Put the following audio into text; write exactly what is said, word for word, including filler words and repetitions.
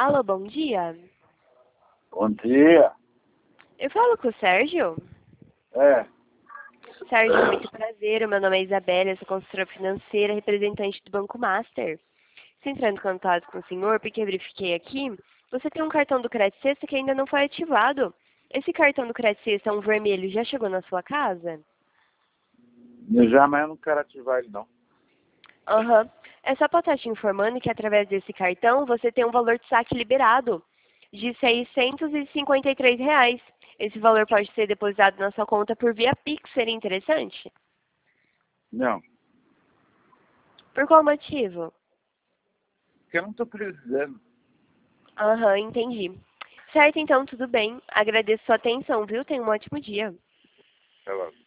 Alô, bom dia. Bom dia. Eu falo com o Sérgio? É, Sérgio, muito prazer. O meu nome é Isabela, eu sou consultora financeira, representante do Banco Master. Estou entrando em contato com o senhor porque eu verifiquei aqui. Você tem um cartão do Crédito Sexta que ainda não foi ativado. Esse cartão do Crédito Sexta, um vermelho, já chegou na sua casa? eu já, mas eu não quero ativar ele, não. Aham. É só para estar te informando que através desse cartão você tem um valor de saque liberado de seiscentos e cinquenta e três reais. Esse valor pode ser depositado na sua conta por via Pix. Seria interessante? Não, Por qual motivo? porque eu não estou precisando. Aham, entendi. Certo, então, tudo bem. Agradeço sua atenção, viu? Tenha um ótimo dia. Tá bom.